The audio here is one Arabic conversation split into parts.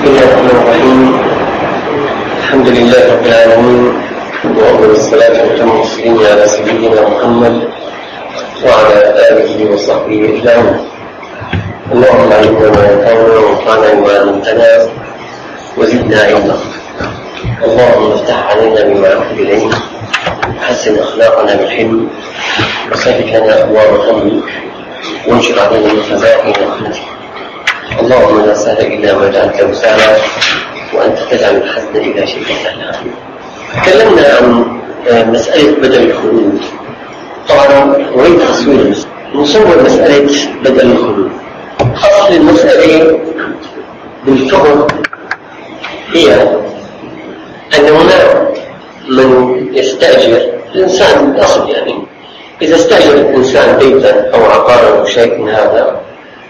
الله الرحمن الرحيم. الحمد لله رب العالمين، وأفضل الصلاة وأتم التسليم على سيدنا محمد وعلى آله وصحبه أجمعين. اللهم علمنا ما ينفعنا وانفعنا بما علمتنا وزدنا علما. اللهم افتح علينا بما أحب إليك، وحسن أخلاقنا بالحلم، وسهل لنا أبواب فضلك، وانشر علينا من خزائن رحمتك. اللهم لا سهل إلا ما جعلته سهلا، وأنت تجعل الحزن إذا شئت سهلا. تكلمنا عن مسألة بدل الخلود. طبعا أريد نصور مسألة بدل الخلود. أصل المسألة بالفقه هي أن هناك من يستأجر الإنسان الأصل، يعني إذا استأجر الإنسان بيتا أو عقارا أو شيء من هذا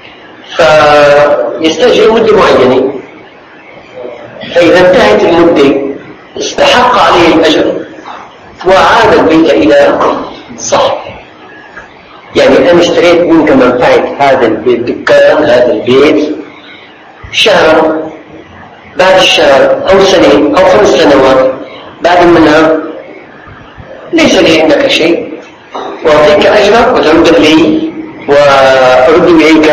فيستأجر مدة معينة، فإذا انتهت المدة استحق عليه الأجر وعاد البيت إلى صاحبه. يعني أنا اشتريت منك منفعة هذا الدكان، هذا البيت شهر، بعد الشهر أو سنة أو 5 سنوات بعد منها ليس لي عندك شيء، وأعطيك أجرك وترد لي وأرد إليك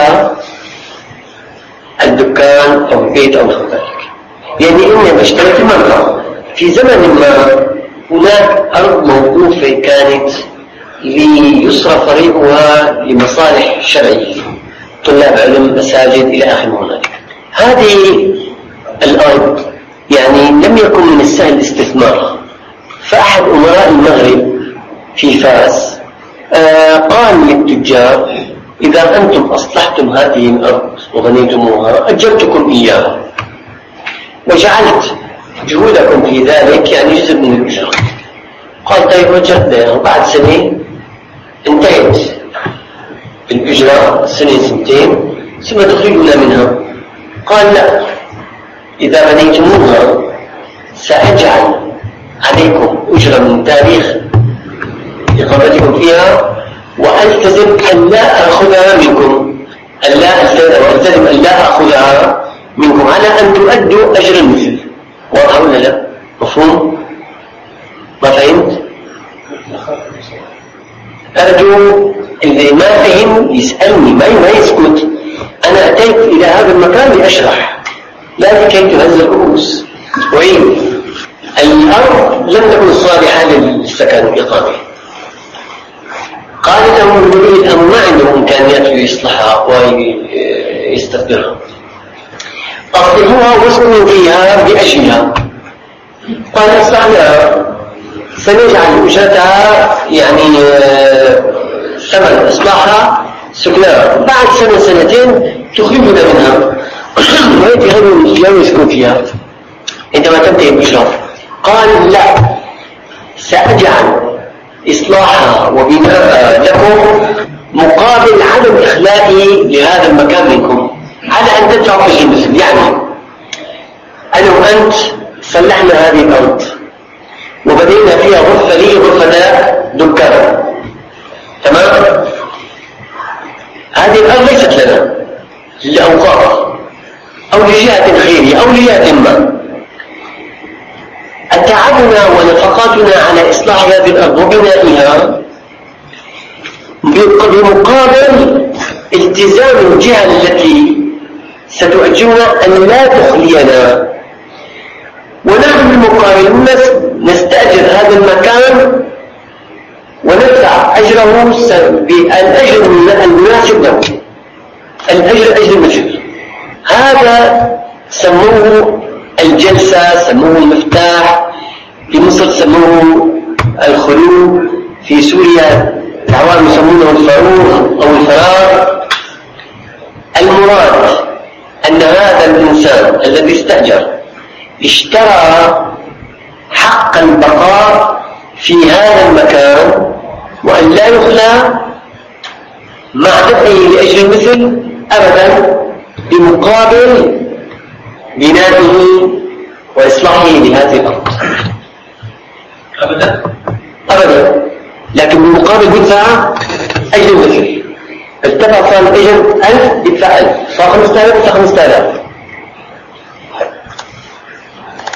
الدكان أو البيت أو ذلك. يعني إني اشتريت منفعة في زمن ما، هناك أرض موقوفة كانت ليصرف طريقها لمصالح شرعية، طلاب علم، مساجد إلى آخر هنالك. هذه الأرض يعني لم يكن من السهل استثمارها، فأحد أمراء المغرب في فاس قال للتجار: إذا أنتم أصلحتم هذه الأرض وغنيتموها أجرتكم إياها، وجعلت جهودكم في ذلك يعني جزء من الأجرة. قال: طيب وجدنا، وبعد سنة انتهت الأجرة، سنة 2 ثم تخرجنا منها. قال: لا، إذا بنيتموها سأجعل عليكم أجرة من تاريخ إقامتكم فيها، وألتزم أن لا أخذها منكم، ألتزم أن لا أخذها منكم على أن تؤدوا أجر المثل. واضح ولا لا؟ مفهوم؟ ما فهمت؟ أرجو اللي ما فهم يسألني، ما يسكت. أنا أتيت إلى هذا المكان لأشرح، لا لكي تهز الرؤوس. وإن الأرض لم تكن صالحة للسكن والإقامة، قال لهم ولي الأمر ما عندهم إمكانيات ليصلحها ويستقدرها، أصلحوها واسكنوا فيها بأجلها. قال: أصلحنا، سنجعل أجرتها يعني ثمن إصلاحها سكنها، بعد 1 2 تخرجنا منها ويأتي غير المسلم ويسكن فيها عندما تنتهي الأجرة. قال: لا، سأجعل إصلاحها وبناء لكم مقابل عدم إخلائي لهذا المكان منكم، على أن تدفعوا أجر المثل. يعني أنا وأنت صلحنا هذه الأرض وبدينا فيها غرفة لي غرفة دكان، تمام؟ هذه الأرض ليست لنا، للأوقاف أو لجهة خيرية أو لجهة ما. تعبنا ونفقاتنا على إصلاح هذه الأرض وبنائها بمقابل التزام الجهة التي ستؤجرنا أن لا تخلينا، ونحن بالمقابل نستأجر هذا المكان وندفع أجره بالأجر المناسب له، الأجر أجر المجر. هذا سموه الجلسة، سموه المفتاح، في مصر سموه الخلود، في سوريا العوام يسمونه الفاروق أو الفراغ. المراد أن هذا الإنسان الذي استأجر اشترى حق البقاء في هذا المكان، وأن لا يخلى مع دفعه لأجل المثل أبدا بمقابل بنائه وإصلاحه لهذه الأرض. أبدا، لكن بالمقابل بيدفع أجر المثل. ارتفع صار الأجر 1000 يدفع 1000، صار 5000 يدفع 5000.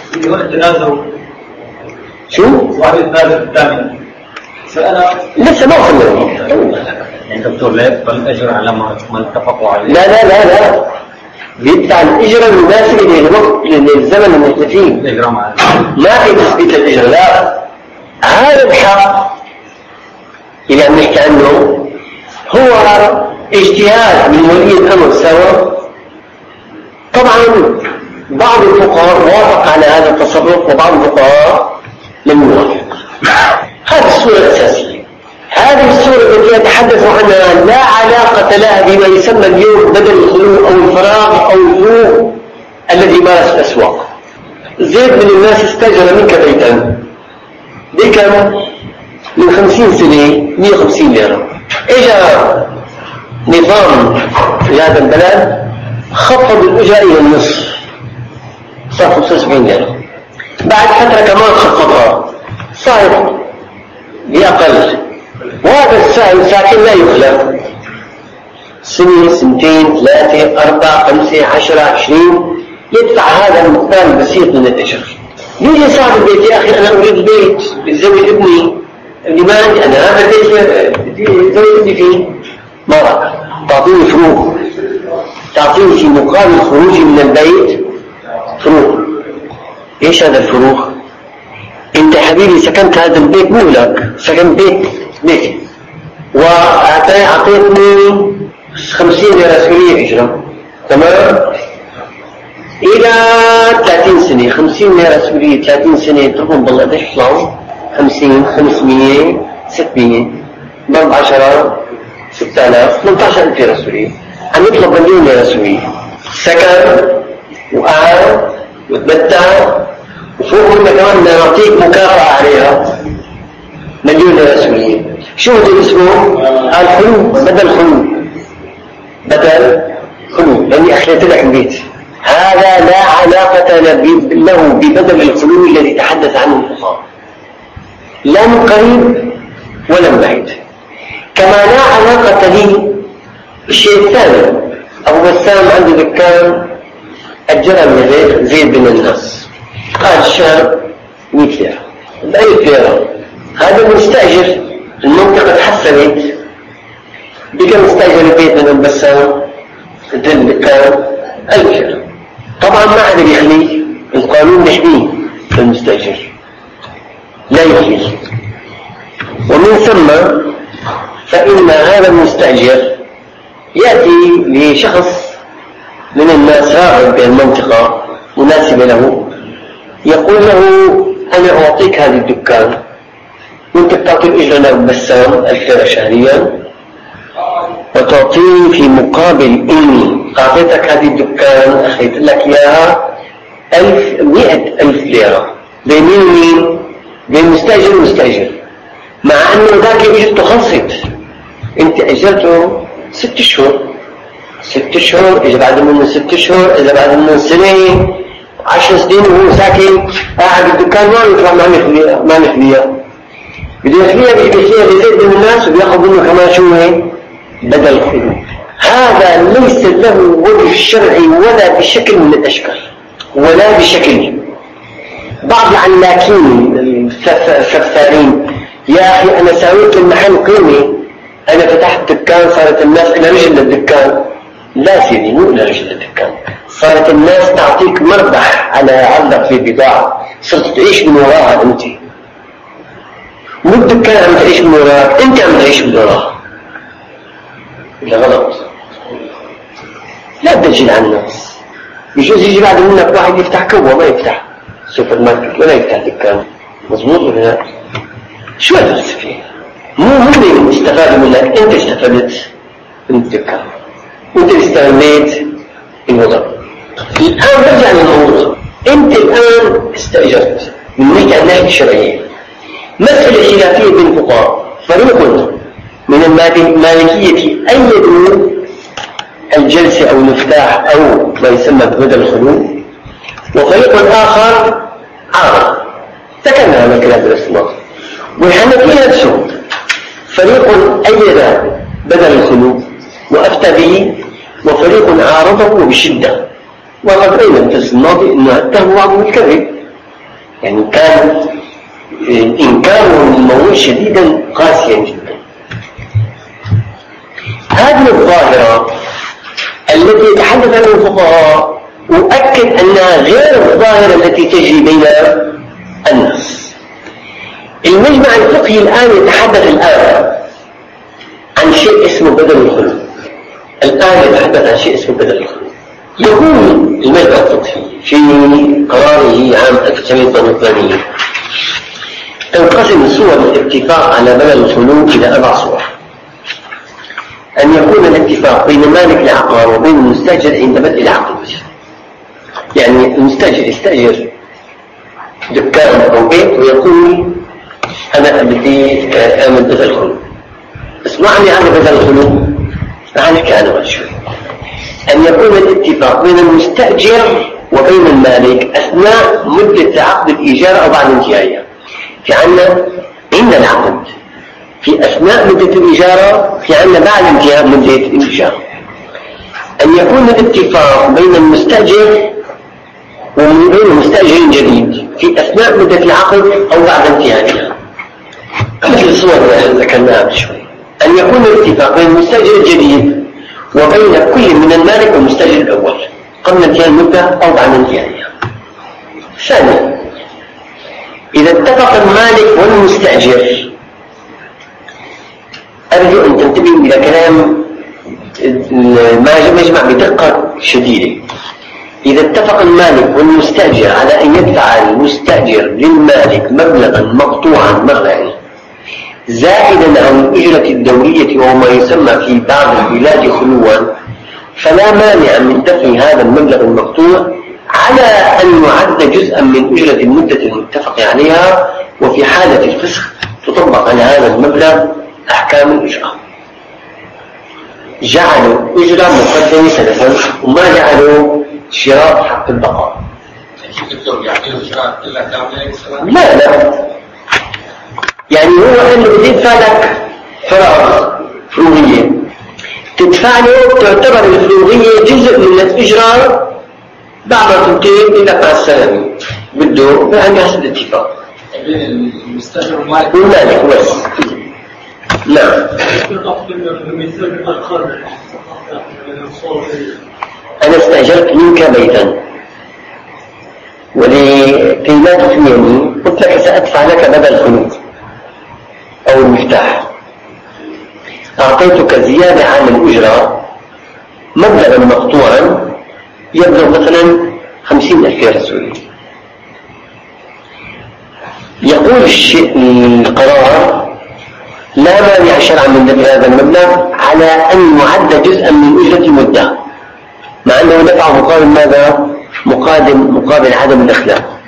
شو؟ واحد يتنازل الثاني. لسه ما وصلنا. يعني دكتور لا يقبل الأجر على ما اتفقوا عليه. لا بيدفع الإجرة المناسبة للزمن المختلفين. ما في تثبيت الإجرة، لا. هذا الحق اللي عم نحكي عنه هو اجتهاد من ولي الأمر سوا. طبعا بعض الفقهاء وافق على هذا التصرف وبعض الفقهاء لم يوافق. هذه الصورة الأساسية. هذه الصورة التي يتحدث عنها لا علاقة لها بما يسمى اليوم بدل الخلو أو الفراغ أو الخلو الذي مارس الأسواق. زيد من الناس استأجر منك بيتا بكم من 50 سنة 150 ليرة. إجا نظام في هذا البلد خفض الأجرة إلى النصف، صار 75 ليرة. بعد فترة كمان خفضها صار بأقل، وهذا الساكن لا يخلف سنة 2 3 4 5 10 20 يدفع هذا المقدار البسيط من الأجر. يجي صاحب البيت: يا أخي أنا أريد بيت بتزوج ابني اللي ما عندي أنا، هذا البيت بدي زوج ابني فيه. ما رأيك؟ تعطيني فروق، تعطيني في مقابل خروجي من البيت فروق. إيش هذا الفروق؟ أنت حبيبي سكنت هذا البيت مو لك، سكنت بيتي وأعطيتني 50 ليرة سورية إجرة، تمام؟ إلى 30 سنة 50 ليرة سورية 30 سنة تقوم بالله قديش يطلعوا؟ 50 500 600 ضرب 10 6000 18000 ليرة سورية. عم يطلب مليون ليرة سورية سكن وقعد وتمتع، وفوق منه كمان نعطيك مكافأة عليها مليون ليرة سورية. شو هذا اسمه؟ الخلو. بدل خلو لأني أخليت لك البيت. هذا لا علاقة له ببدل الخلو الذي تحدث عنه الفقهاء، لا من قريب ولا من بعيد. كما لا علاقة لي بالشيء الثاني. أبو بسام عنده دكان أجرها من زيد بن الناس، قال الشهر 100 ليرة ب1000 ليرة. هذا المستأجر المنطقة تحسنت، بكم استأجر البيت من أبو بسام؟ الدكان 1000 ليرة. طبعا ما حدا بيخليه، القانون يحميه المستأجر لا يخليه. ومن ثم فإن هذا المستأجر يأتي لشخص من الناس راغب بالمنطقة مناسبة له، يقول له: أنا أعطيك هذه الدكان وأنت بتعطي الإجرة لأبو بسام 1000 ليرة شهريا، وتعطيني في مقابل إني أعطيتك هذه الدكان أخذت لك إياها 100,000 ليرة. بين مين؟ بين المستأجر والمستأجر، مع أنه ذاك إجرته خلصت. أنت أجرته 6 شهور، 6 شهور، إذا بعد منه 6 شهور، إذا بعد منه سنة 10 سنين وهو ساكن قاعد الدكان ما يطلع ما نخليها بده يخليها بيخليها لزيد من الناس وبياخذ منه كمان شو هي بدل خلو. هذا ليس له وجه شرعي ولا بشكل من الأشكال ولا بشكل. بعض العلاكين السفارين: يا أخي أنا ساويت المحل قيمة، أنا فتحت دكان صارت الناس إلى رجل للدكان. لا سيدي، مو إلى رجل للدكان، صارت الناس تعطيك مربح على عرضك في البضاعة، صرت تعيش من وراها أنت، مو الدكان عم تعيش من وراك، أنت عم تعيش من وراها. إلا غلط، لا تجيل عن الناس. يجوز يجي بعد منك واحد يفتح كوة ما يفتح سوبر ماركت ولا يفتح دكان، مضبوط ولا لا؟ شو الفلسفة؟ مو هم استفادوا منك، أنت استفدت من الدكان، أنت استغليت الوضع. الآن برجع للموضوع. أنت الآن استأجرت من ناحية الناحية الشرعية. مسألة خلافية بين الفقهاء، فريق من المالكية أيدوا الجلسة أو المفتاح أو ما يسمى ببدل الخلو، وفريق آخر عارض تكلم عن كلام الإسلام. والحنفية نفسه فريق أيد بدل الخلو وأفتى به، وفريق عارضه بشدة. وقد رأينا في الدرس الماضي أنه اتهم بعضهم الكذب يعني كان إنكاره للموضوع شديدا قاسيا جدا. هذه الظاهرة التي يتحدث عنها الفقهاء أؤكد أنها غير الظاهرة التي تجري بين الناس. المجمع الفقهي الآن يتحدث الآن عن شيء اسمه بدل الخلو. الآن يتحدث عن شيء اسمه بدل الخلو. يقول المجمع الفقهي في قراره عام 1982 تنقسم صور الاتفاق على بدل الخلو إلى 4 صور. أن يكون الاتفاق بين مالك العقار وبين المستأجر عند بدء العقد، يعني المستأجر يستأجر دكان أو بيت ويقول أنا بدي أعمل بدل الخلو، بس ما عندي أنا بدل الخلو، فهنحكي أنا شوي. أن يكون الاتفاق بين المستأجر وبين المالك أثناء مدة عقد الإيجار أو بعد انتهائها. في عند العقد، في أثناء مدة الإجارة، في عندنا بعد انتهاء مدة الإجارة. أن يكون الاتفاق بين المستأجر وبين مستأجر جديد في أثناء مدة العقد أو بعد انتهائها، مثل الصور اللي ذكرناها شوي. أن يكون الاتفاق بين المستأجر الجديد وبين كل من المالك والمستأجر الأول قبل انتهاء المدة أو بعد انتهائها. ثانيا، إذا اتفق المالك والمستأجر، أرجو أن تنتبهوا إلى كلام المجمع بدقة شديدة. إذا اتفق المالك والمستأجر على أن يدفع المستأجر للمالك مبلغا مقطوعا مغرعي زائدا عن الأجرة الدورية وهو ما يسمى في بعض البلاد خلوا، فلا مانع من دفع هذا المبلغ المقطوع على أن يعد جزءا من أجرة المدة المتفق عليها، وفي حالة الفسخ تطبق على هذا المبلغ أحكام الإجرة. جعلوا أجرة مقدمة سلفا وما جعلوا شراء حق البقاء. لا يعني هو قال له بدي ادفع لك فروغية، تدفع له تعتبر الفروغية جزء من الإجرة بعد ما تنتهي إلى مع السلامة، بده عندي حسب الاتفاق المستأجر والمالك بس. نعم. أنا استأجرت منك بيتا ولكي لا تثنيني قلت لك سأدفع لك بدل خلود أو المفتاح، أعطيتك زيادة عن الأجرة مبلغا مقطوعا يبلغ مثلا 50,000 ليرة سورية. يقول القرار لا مانع شرعا من دفع هذا المبلغ على أن يعد جزءا من أجرة المدة، مع أنه دفع مقابل ماذا؟ مقابل عدم الإخلاء.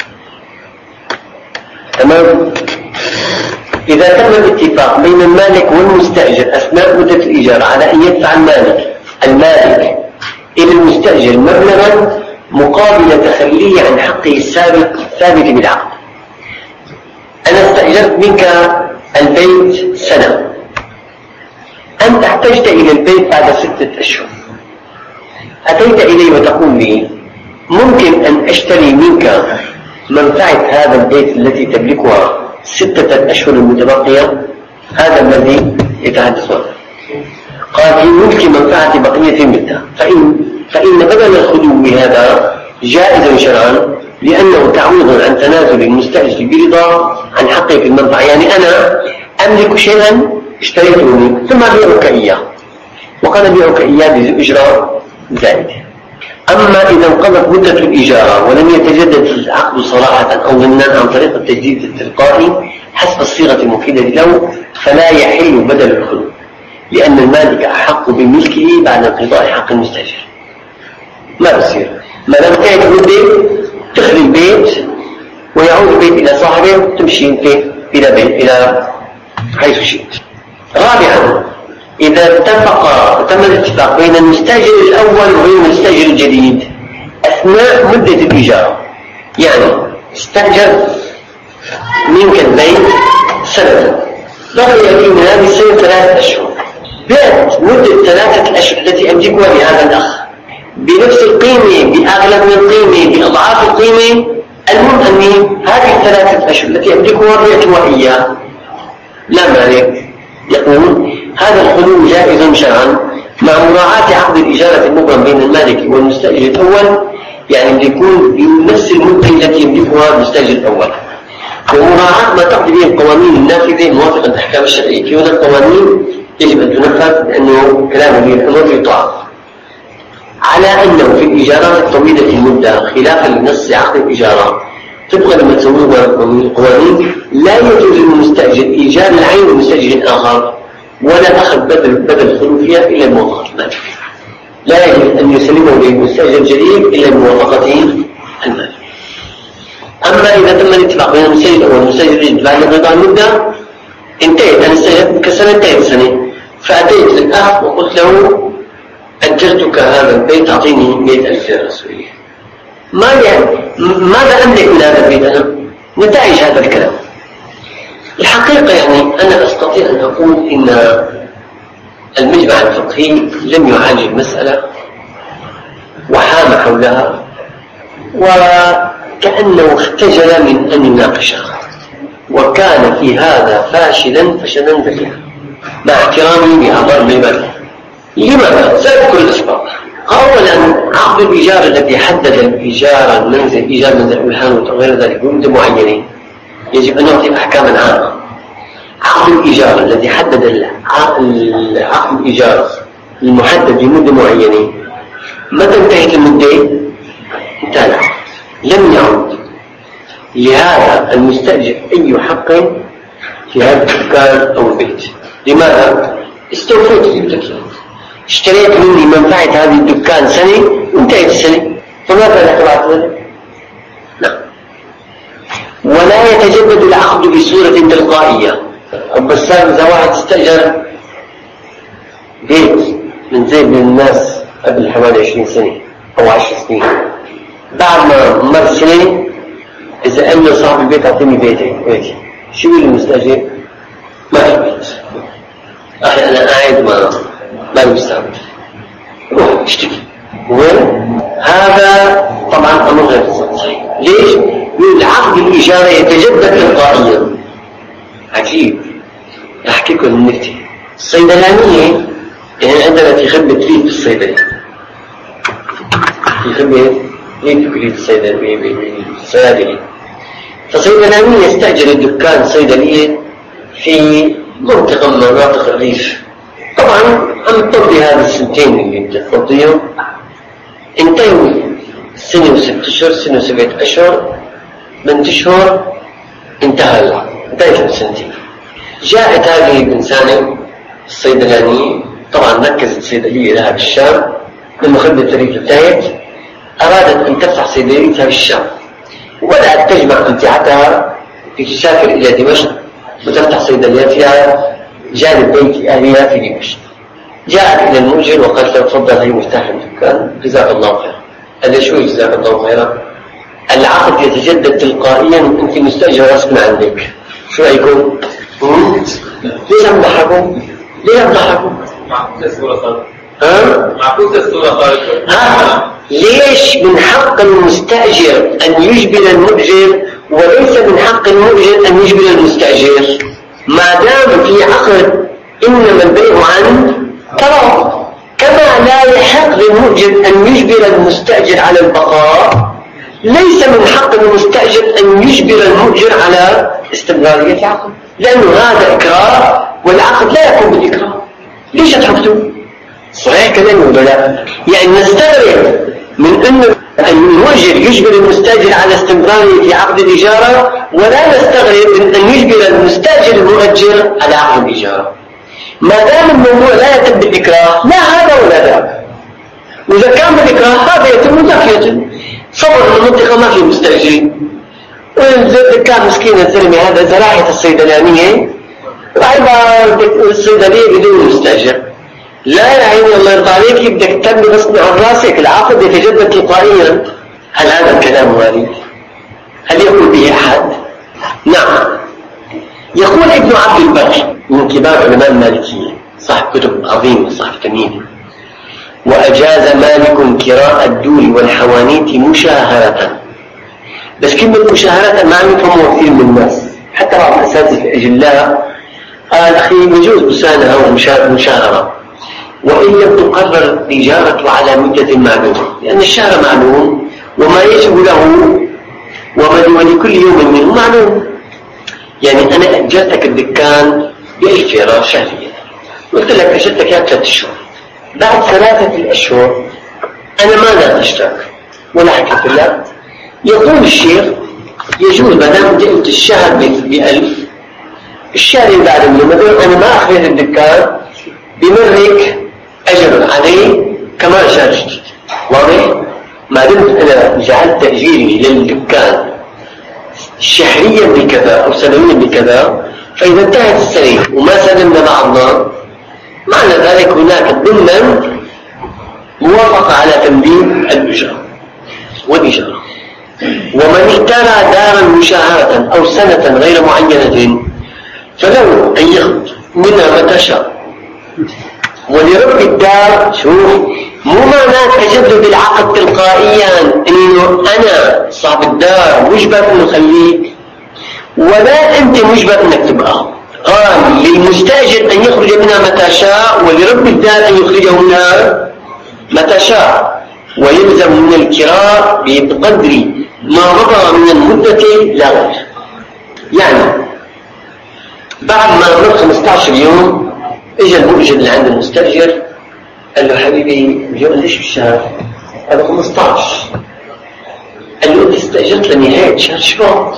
تمام؟ إذا تم الاتفاق بين المالك والمستأجر أثناء مدة الإيجار على أن يدفع المالك إلى المستأجر مبلغا مقابل تخليه عن حقه الثابت بالعقد. أنا استأجرت منك البيت سنة، أنت احتجت إلى البيت بعد 6 أشهر، أتيت إلي وتقول لي ممكن أن أشتري منك منفعة هذا البيت التي تملكها 6 أشهر المتبقية. هذا الذي يتحدث عنه. قال في ملك منفعة بقية المدة، فإن بدل الخلو هذا جائز شرعا لأنه تعويض عن تنازل المستأجر برضا عن حقه في المنفعة. يعني أنا أملك شيئا اشتريته منك ثم أبيعك إياه، وقد أبيعك إياه بأجرة زائدة. أما إذا انقضت مدة الإجارة ولم يتجدد العقد صراحة أو ضمنا عن طريق التجديد التلقائي حسب الصيغة المفيدة له، فلا يحل بدل الخلو، لأن المالك أحق بملكه بعد انقضاء حق المستأجر. ما بصير ما لم تعد مدة تخلي البيت ويعود البيت إلى صاحبه، تمشي انت إلى حيث شئت. رابعا، إذا تم الاتفاق بين المستأجر الأول وبين المستأجر الجديد أثناء مدة الإيجار، يعني استأجر منك البيت سنة، بقي من هذه السنة 3 أشهر، بعت مدة 3 أشهر التي أملكها لهذا الأخ بنفس القيمة، بأغلب من القيمة، بأضعاف القيمة، المهم أني هذه الثلاثة أشهر التي يملكها بيعت وإياه لا مالك. يقول هذا الخلو جائز شرعا مع مراعاة عقد الإجارة المبرم بين المالك والمستأجر الأول، يعني يكون بنفس المدة التي يملكها المستأجر الأول، ومراعاة ما تقضي به القوانين النافذة موافقة الأحكام الشرعية. في هنا القوانين يجب أن تنفذ لأنه كلام به الأمر يطاع، على أنه في الإجارات الطويلة المدة خلافا لنص عقد الإجارة طبقا لما تسويه القوانين لا يجوز للمستأجر إيجار العين لمستأجر آخر ولا أخذ بدل خلو فيها إلا بموافقة المالك. لا يجوز أن يسلمه للمستأجر الجديد إلا بموافقة المالك. أما إذا تم الاتفاق بين المستأجر والمستأجر الجديد بعد انقضاء المدة انتهت، أنا استأجرت كسنة انتهت سنة، فأتيت للأخ وقلت له أجرتك هذا البيت أعطيني 100,000 ليرة سورية. ماذا أملك من هذا البيت أنا؟ نتائج هذا الكلام. الحقيقة يعني أنا أستطيع أن أقول إن المجمع الفقهي لم يعالج المسألة وحام حولها وكأنه اختجل من أن يناقشها، وكان في هذا فاشلا ذريعا مع احترامي لأعضاء المجمع. لماذا؟ سأذكر الأسباب. أولا عقد الإيجار الذي حدد الإيجار المنزل إيجار منزل الحانوت وغير ذلك بمدة معينة يجب أن نعطي أحكاما عامة. عقد الإيجار الذي حدد عقد الإيجار المحدد بمدة معينة متى انتهت المدة؟ انتهى، لم يعد لهذا المستأجر أي حق في هذا الدكان أو البيت. لماذا؟ استوفيت جبتك، اشتريت مني منفعة هذه الدكان سنة وانتهت السنة، فماذا لك بعد ذلك؟ لا. ولا يتجدد العقد بصورة تلقائية. البسام إذا واحد استأجر بيت من زي من الناس قبل حوالي 20 سنة أو 10 سنين، بعد ما مر سنة إذا قال له صاحب البيت أعطيني بيتي، شو يقول المستأجر؟ ما في بيت، أخي أنا قاعد ما المستعمل، روح اشتكي. هذا طبعا أمر غير صحيح. ليش؟ يقول عقد الإجارة يتجدد تلقائيا. عجيب. أحكي لكم النكتة. الصيدلانية يعني عندنا في خدمة ريف الصيدلية، في خدمة ريف الصيدلية، فصيدلانية استأجر الدكان صيدلية في منطقة من مناطق الريف. طبعا عم تقضي هذه السنتين اللي بتقضيهم، انتهوا سنة و6 أشهر، سنة و7 أشهر، من أشهر انتهت السنتين. جاءت هذه الإنسانة الصيدلانية، طبعا ركزت صيدلية لها بالشام، لما خدمة الريف انتهت أرادت أن تفتح صيدليتها بالشام، وبدأت تجمع أمتعتها تسافر إلى دمشق وتفتح صيدلياتها جانب بيت أهلها في دمشق. جاءت إلى المؤجر وقالت له تفضل هي مفتاح الدكان جزاك الله خيرا. هذا شو جزاك الله خيرا؟ العقد يتجدد تلقائيا وأنت مستأجر غصبا عنك. شو رأيكم؟ ليش عم تضحكوا؟ معكوسة الصورة خالص. ليش من حق المستأجر أن يجبر المؤجر وليس من حق المؤجر أن يجبر المستأجر؟ ما دام في عقد إنما البيع عن تراض، كما لا يحق للمؤجر أن يجبر المستأجر على البقاء، ليس من حق المستأجر أن يجبر المؤجر على استمرارية العقد، لأنه هذا إكراه والعقد لا يكون بالإكراه. ليش تحكتوا؟ صحيح كلام ولا لا؟ يعني نستغرب من أن المؤجر يجبر المستأجر على استمرارية عقد الإجارة، ولا نستغرب من أن يجبر المستأجر المؤجر على عقد الإجارة. ما دام الموضوع لا يتم بالإكراه، لا هذا ولا ذاك. وإذا كان بالإكراه هذا يتم وذاك يتم. صبر المنطقة ما في مستأجرين، كان مسكين الزلمة هذا زراحة الصيدلانية وعيبا الصيدلية بدون مستأجر. لا يا عيني الله يرضى عليك، بدك تبني غصب عن راسك، العقد يتجدد تلقائيا. هل هذا الكلام وارد؟ هل يقول به أحد؟ نعم. يقول ابن عبد البر من كبار علماء المالكية صاحب كتب عظيمة صاحب تمييز: وأجاز مالك كراء الدور والحوانيت مشاهرة بس كلمة مشاهرة ما عم يفهموها كثير من الناس، حتى بعض الأساتذة الأجلاء قال أخي يجوز مساندة أو مشاهرة وإن لم تقرر الإجارة على مدة معلومة، لأن الشهر معلوم وما يجب له ولكل يوم منه معلوم. يعني أنا أجرتك الدكان ب1000 شهريا، قلت لك أجرتك يا 3 أشهر، بعد 3 أشهر أنا ما لا أشترك ولا حكيت لك، يقول الشيخ يجوز ما دام جئت الشهر ب1000 الشهر اللي بعد منه أنا ما أخذت الدكان بمرك أجر عليه كمان شهر جديد. واضح؟ ما دمت أنا جعلت تأجيري للدكان شهريا بكذا أو سنويا بكذا، فإذا انتهت السنة وما سلمنا بعضنا معنى ذلك هناك ضمن موافقة على تمديد الأجرة والإجارة. ومن اشترى دارا مشاهرة أو سنة غير معينة فله أن يأخذ منها متى شاء. ولرب الدار شوف مو معناه تجدد العقد تلقائيا انه انا صاحب الدار مجبر انه اخليك ولا انت مجبر انك تبقى. قال للمستاجر ان يخرج منها متى شاء ولرب الدار ان يخرجه منها متى شاء، ويلزم من الكراء بقدر ما مضى من المدة لا غير. يعني بعد ما مر 15 يوم اجى المؤجر اللي عند المستاجر قال له حبيبي اليوم ليش بالشهر؟ قال له 15. قال له انت استاجرت لنهايه شهر شباط،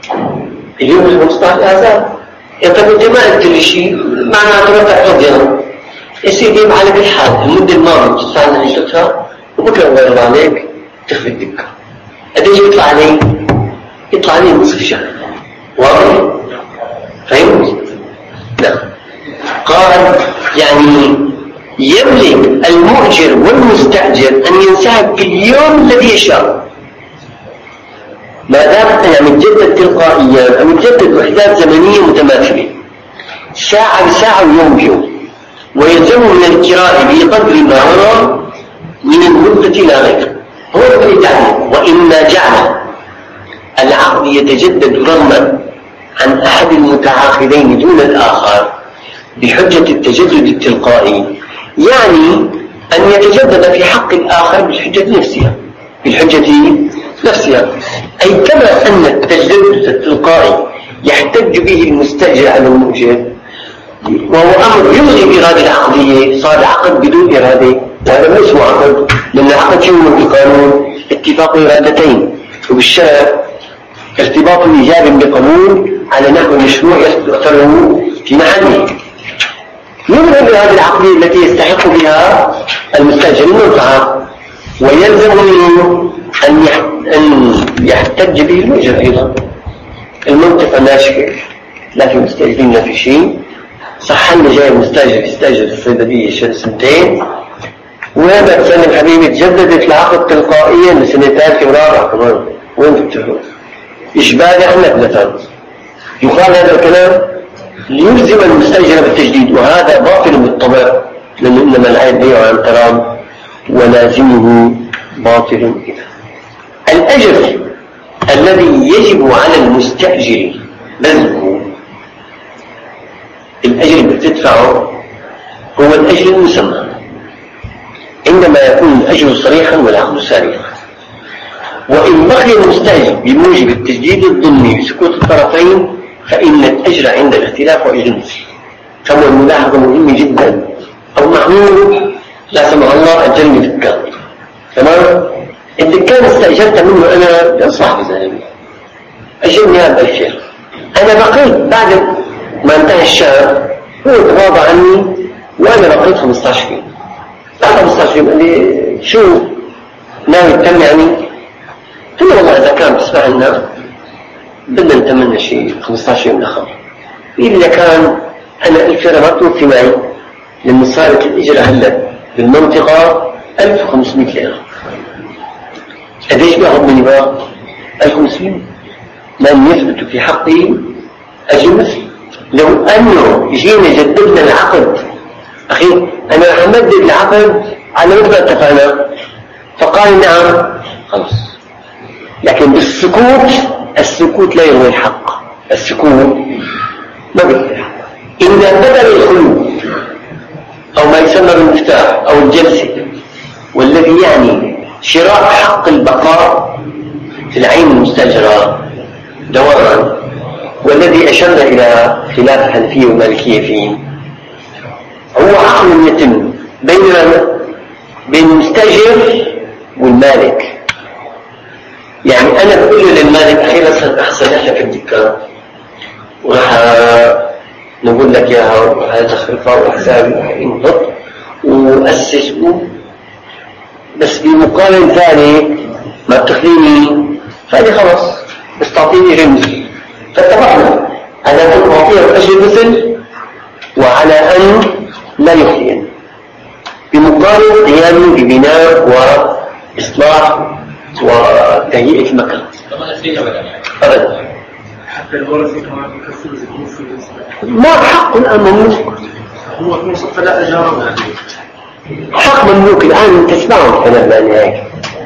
اليوم 15 اذار. يا طيب انت ما قلت لي شيء معناته رفع رضيان يا سيدي على كل حال المده الماضيه بتدفع لنا اجرتها وبكره غير عليك تخفي الدكه. قديش يطلع علي؟ يطلع علي نصف شهر. واضح؟ فهمت؟ لا. قال يعني يملك المؤجر والمستأجر أن ينسحب في اليوم الذي يشاء ما دام يعني يتجدد تلقائيا أو يتجدد وحدات زمنية متماثلة ساعة بساعة ويوم بيوم، ويلزم من الكراء بقدر ما هو من المدة لا غير. هو الذي تعلم وإما جعل العقد يتجدد رغما عن أحد المتعاقدين دون الآخر بحجة التجدد التلقائي، يعني أن يتجدد في حق الآخر بالحجة نفسها. أي كما أن التجدد التلقائي يحتج به المستأجر على المؤجر وهو أمر يلغي إرادة العقدية، صار عقد بدون إرادة، وهذا ليس عقد، لأن العقد يوم بالقانون اتفاق إرادتين، وبالشرع ارتباط إيجاب بقانون على نحو مشروع يأثره في محله. يلغي الإرادة العقدية التي يستحق بها المستأجر المنفعة، ويلزم منه أن يحتج به المؤجر أيضا. المنطقة ناشئة لا في مستأجرين لا في شيء، صح لنا جاي المستأجر يستأجر الصيدلية 2 وهذا تسلم حبيبي تجددت العقد تلقائيا لسنتين ورابعة كمان، وين بتروح؟ إشبال احنا بنتعرض. يقال هذا الكلام ليلزم المستأجر بالتجديد، وهذا باطل بالطبع، لأنه إنما العين بيع عن ترام ولازمه باطل. الأجر الذي يجب على المستأجر بذله، الأجر اللي بتدفعه هو الأجر المسمى عندما يكون الأجر صريحا والعقد ساريا. وإن بقي المستأجر بموجب التجديد الضمني بسكوت الطرفين فإن الأجر عند الاختلاف وأجر مثلي. فهو الملاحظة مهمة جدا. أو محمود لا سمع الله أجرني دكان، تمام؟ الدكان استأجرت منه أنا يا صاحبي زلمي أجرني هذا الشيء، أنا بقيت بعد ما انتهى الشهر هو تغاضى عني وأنا بقيت 15 يوم. بعد 15 يوم قال لي شو ناوي تتمعني؟ قلت له والله إذا كان تسمع لنا بدنا نتمنى شيء 15 يوم آخر. إلا كان أنا 1000 ليرة ما توفي معي، لأن صارت الإجرة هلا بالمنطقة 1500 ليرة. قديش بياخذ مني بقى؟ 1500. لم يثبت في حقي أجر مثلي. لو أنه جينا جددنا العقد، أخي أنا همدد العقد على مثل ما اتفقنا، فقال نعم، خلص لكن السكوت لا يلغي الحق. السكوت ما بيلغي الحق. إن بدل الخلو أو ما يسمى بالمفتاح أو الجلسة، والذي يعني شراء حق البقاء في العين المستأجرة دواما، والذي أشرنا إلى خلاف الحنفية والمالكية فيه، هو عقد يتم بين المستأجر والمالك. يعني أنا بقول للمالك أخيرا أحسن إحنا في الدكان وراح نقول لك إياها وراح تخرفها وحسابي وراح ينهض وأسس، بس بمقابل ثاني ما بتخليني فأني خلاص بس تعطيني أجر مثل. فاتفقنا على أن أعطيه أجر مثل وعلى أن لا يخلين بمقابل قيامي ببناء وإصلاح وتهيئة المكان. أبدا. حتى الورثة كمان يكسروا زكوة ما حق الآن مملوك، هو في صفة لا أجارة حق مملوك الآن تسمعهم كلام يعني هيك.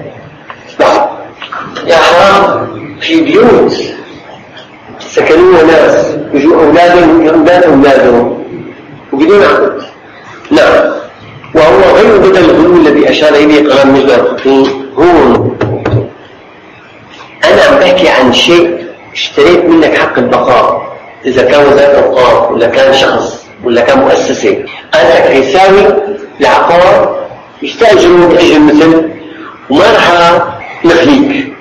يا حرام في بيوت سكنوها ناس يجوا أولادهم أولادهم وبدون عقد. نعم، وهو غير بدل الغلو الذي أشار إليه قرار مجمع الفقهي. هون أنا عم بحكي عن شيء اشتريت منك حق البقاء، إذا كان وزارة أوقاف ولا كان شخص ولا كان مؤسسة، قالتك هيساوي العقار يستأجروا بأجر مثل وما رح نخليك،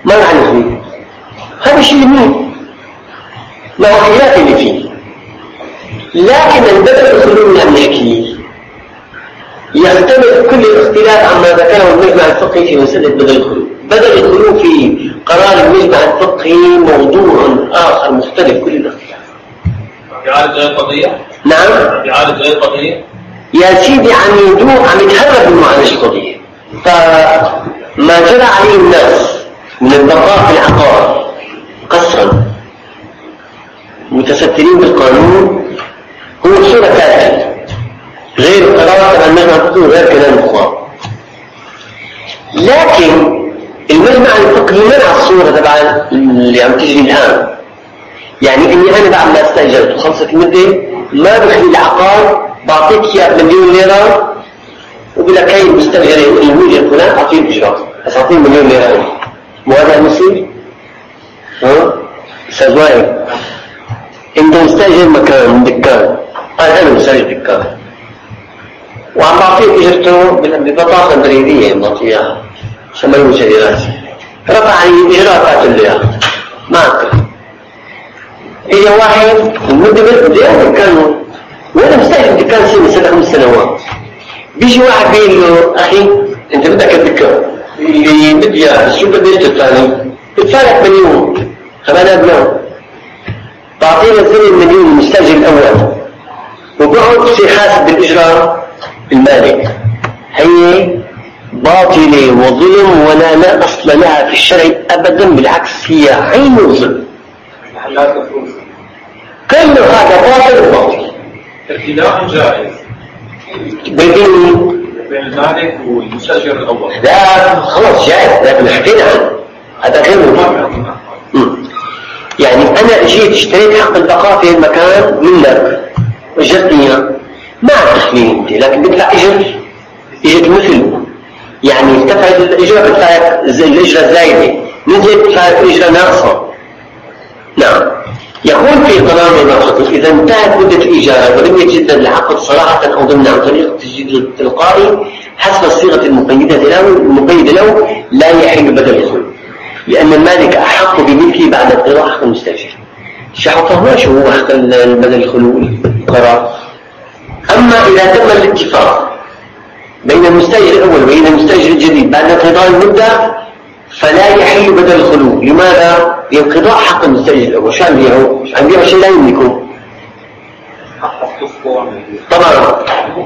هذا الشيء مين ما هو خلاف اللي فيه. لكن البدل الخلو اللي عم نحكيه يختلف كل الاختلاف عما ذكره المجمع الفقهي في مسألة بدل الخلو. بدل الخلو في قرار المجمع الفقهي موضوع آخر مختلف كل الاختلاف. يعالج غير قضية؟ نعم، يعالج غير قضية؟ يا سيدي عم يتهرب من معالجة القضية. فما جرى عليه الناس من البقاء في العقار قصرا متسترين بالقانون هو صورة ثالثة غير قرار تبع المجمع الفقهي وغير كلام الفقهاء. لكن المجمع الفقهي منع الصورة تبع اللي عم تجري الآن. يعني اني انا بعد ما استأجرت وخلصت المدة ما بخلي العقار بعطيك اياه بمليون ليرة وبقول لك هي المستأجر الموجر فلان اعطيه الاجرة بس اعطيه مليون ليرة. مو هذا المصير؟ استاذ وائل، انت مستأجر مكان دكان، انا مستأجر دكان وعم بعطيه اجرته ببطاقة بريدية بعطيها عشان ما يوجد راسي، رفع عني الاجراء فاتوا لي اياها ما اكل. اجى واحد المدة بدأ كانوا وانا مستأجر دكان سنة 5 سنوات، بيجي واحد بيقول له اخي انت بدك الدكان اللي بدي شو بدي الثاني بتفارق مليون خلينا بلون تعطينا 2 مليون المستأجر الاول وبقعد في حاسب بالاجراء المالك. هي باطلة وظلم ولا لا اصل لها في الشرع ابدا، بالعكس هي عين الظلم. كل هذا باطل وباطل. ابتداء جائز بين المالك والمستأجر الأول. لا خلاص جائز، لكن حكينا عنه هذا غير مهم. يعني أنا جيت اشتريت حق البقاء في المكان منك وجدتني ما تخليني أنت، لكن بدفع إجت مثله. يعني ارتفعت الإجرة بدفع الإجرة زايدة، نزلت بدفع الإجرة ناقصة. نعم، يقول في قرار الرافض إذا انتهت مدة الإيجار ولم يتجدد العقد صراحة أو ضمن عن طريق التجديد التلقائي حسب الصيغة المقيدة له لا يحل بدل الخلو، لأن المالك أحق بملكه بعد انقضاء حق المستأجر. شرطه هو حق بدل الخلو القرار. أما إذا تم الاتفاق بين المستأجر الأول وبين المستأجر الجديد بعد انقضاء المدة فلا يحل بدل الخلو. لماذا؟ لانقضاء حق المستأجر الأول. شو عم بيعه شيء لا يملكه طبعا.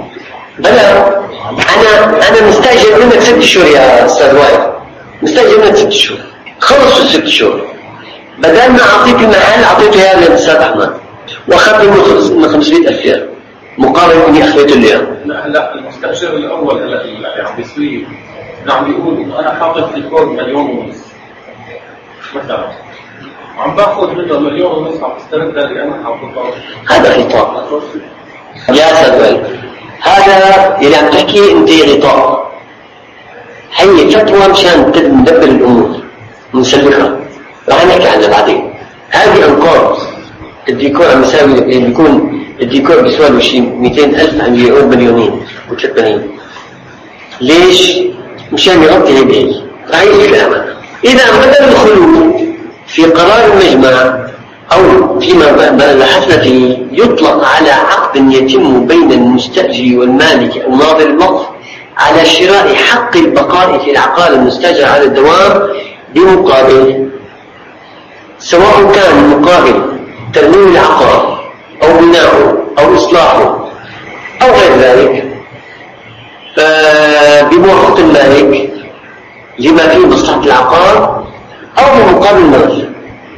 أنا مستأجر منك 6 شهور يا أستاذ وائل، مستأجر منك 6 شهور، خلص في 6 شهور بدل ما أعطيك المحل أعطيته إياه للأستاذ أحمد وأخذت منه 500,000 ليرة مقابل إني أخذته ليه. لا المستأجر الأول اللي عم بيسويه نعم بيقول أنا حاطط في الكود 1,500,000 مثلا عم باخذ منه مليون ونص عم بستردها لأنا حافظها. هذا غطاء يا سيد، هذا اللي عم تحكي انت غطاء. هي فتوى مشان تدبر الامور مسلخه، رح نحكي عنها بعدين. هذه انقاض الديكور عم يساوي، بيكون الديكور بيسوى له شيء 200,000 عم يقول مليونين و3 ملايين. ليش؟ مشان يغطي هيك رح يجي كلامنا. اذا بدل الخلو في قرار المجمع أو فيما بحثنا فيه يطلق على عقد يتم بين المستأجر والمالك أو ناظر الوقف على شراء حق البقاء في العقار المستأجر على الدوام بمقابل، سواء كان مقابل ترميم العقار أو بناؤه أو إصلاحه أو غير ذلك، بموافقة المالك لما فيه مصلحة العقار أو بمقابل ناظر.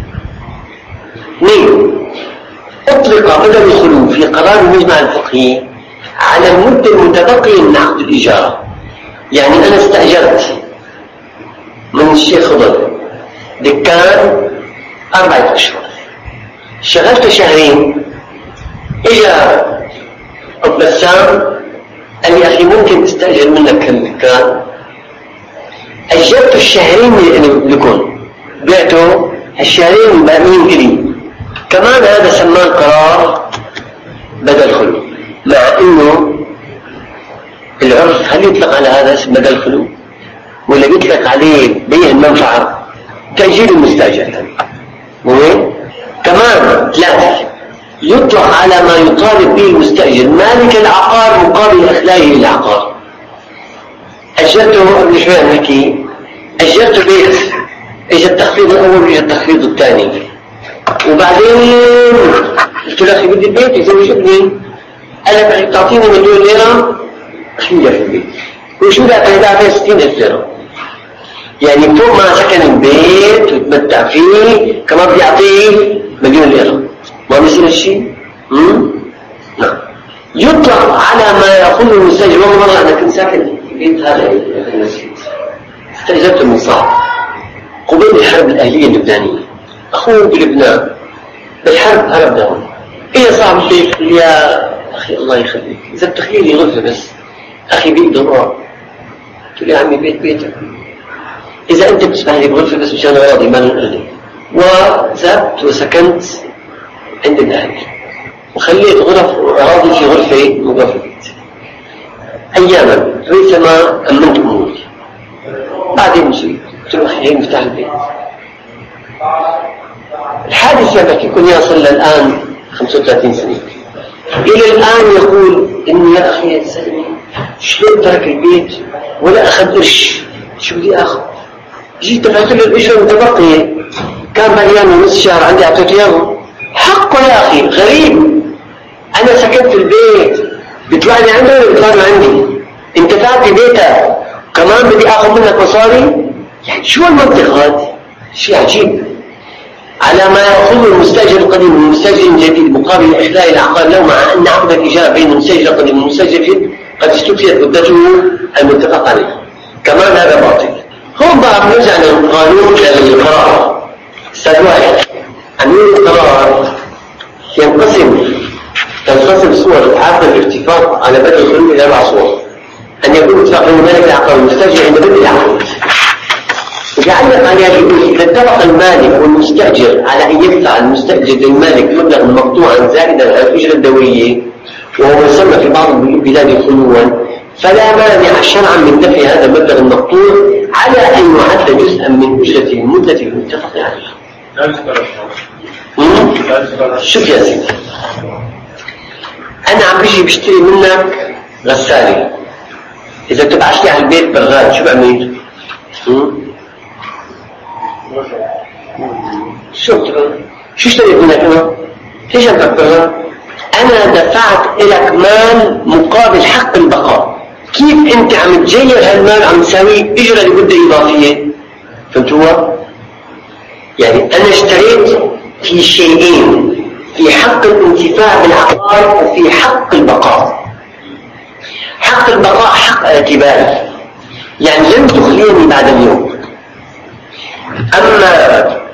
2. أطلق بدل الخلو في قرار المجمع الفقهي على المدة المتبقية من عقد الإجارة. يعني أنا استأجرت من الشيخ خضر دكان 4 أشهر، شغلت 2 شهر، إجا أبو بسام قال لي أخي ممكن تستأجر منك هالدكان. أجرت 2 شهرين لكم، بعته 2 شهرين الباقيين إلي. كمان هذا سماه قرار بدل خلو، مع انه العرف هل يطلق على هذا اسم بدل خلو ولا يطلق عليه بيع المنفعة تأجيل المستأجر؟ وين كمان 3 يطلق على ما يطالب به المستأجر مالك العقار مقابل إخلائه للعقار. أجرته قبل شوي نحكي، أجرته بيت، إجا التخفيض الأول وإجا التخفيض الثاني، وبعدين قلت له أخي بدي البيت يزوج ابني. قال لك تعطيني 1,000,000 ليرة شو بدي في البيت؟ وشو بدي فيه 60,000 ليرة. يعني فوق ما سكن البيت وتمتع فيه كمان بدي أعطيه 1,000,000 ليرة. ما بيصير هالشيء؟ نعم. يطلق على ما يقول المستأجر، والله مرة أنا كنت ساكن في بيت هذا المسجد، استأجرته من صاحب قبيل الحرب الأهلية اللبنانية، أخوه بلبنان بالحرب هرب داون. إيه صاحب البيت قال يا أخي الله يخليك إذا بتخليني غرفة بس، أخي بيقدر قلت له يا عمي بيتك، إذا أنت بتسمح لي بغرفة بس مشان راضي ما نقلني. وذهبت وسكنت عند الأهل وخليت غرف راضي في غرفة مضافة بيت أياما ريثما أمنت أموري. بعدين مشيت قلت له أخي هين مفتاح البيت. الحادثة بحكيكم يا صلى الآن 35 سنة، إلى الآن يقول إني يا أخي يا سلمي شلون ترك البيت ولا أخذ قرش، شو بدي أخذ؟ جيت دفعت له القرش المتبقية، كان مليان نص شهر عندي أعطيته إياه حقه. يا أخي غريب، أنا سكنت البيت بيطلع لي عنده ولا بيطلع له عندي؟ أنت تعطي بيتك كمان بدي أخذ منك مصاري؟ يعني شو المنطق هذا؟ شيء عجيب. على ما يأخذ المستأجر القديم والمستأجر الجديد مقابل إخلاء العقار له، مع أن عقد الإيجار بين المستأجر القديم والمستأجر الجديد قد استكفيت مدته المتفق عليه. كمان هذا باطل. هم بقى بنرجع للقانون للقرار. استاذ واحد عملية القرار تنقسم صور عقد الاتفاق على بدء الخلو إلى 4 صور. أن يكون اتفاق بين مالك العقار والمستأجر عند بدء العقد، ويعلق عليها يقول إذا اتفق المالك والمستأجر على أن يدفع المستأجر للمالك مبلغ مقطوعا زائدا على الأجرة الدورية وهو يسمى في بعض البلاد خلوا، فلا مانع شرعا من دفع هذا المبلغ المقطوع على أن يعد جزءا من أجرة المدة المتفق عليها. شوف يا سيدي، أنا عم بيجي بشتري منك غسالة، إذا تبعش لي على البيت برغال شو بعمل؟ شو اشتريت منك أنا؟ ليش أنت برغال؟ أنا دفعت لك مال مقابل حق البقاء. كيف أنت عم تجير هالمال عم تساوي إجرة لمدة إضافية؟ فهمتوا؟ يعني أنا اشتريت في شيئين، في حق الانتفاع بالعقار وفي حق البقاء. حق البقاء حق اعتباري، يعني لن تخليني بعد اليوم. أما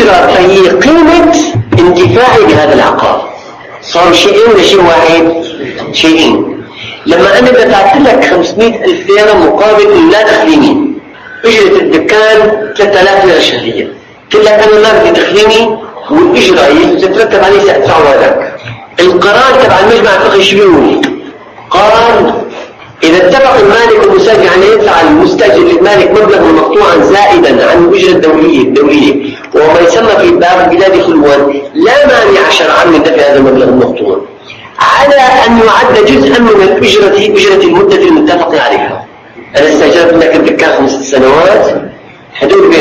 الإيجار فهي قيمة انتفاعي بهذا العقار. صار شيئين ولا شيء واحد؟ شيئين. لما أنا دفعت لك 500,000 ليرة مقابل لا تخليني، أجرة الدكان 3000 ليرة شهرية، قلت لك أنا ما بدي تخليني والإجرة يترتب عليه سأدفعها لك. القرار تبع المجمع الفقهي شو بيقول؟ قال إذا اتفق المالك والمستأجر على يدفع المستأجر للمالك مبلغا مقطوعا زائدا عن الأجرة الدورية وهو ما يسمى في باب البلاد خلوا، لا مانع شرعا من دفع هذا المبلغ المقطوع على أن يعد جزءا من أجرة المدة المتفق عليها. أنا استأجرت لك الدكان 5 سنوات، هدول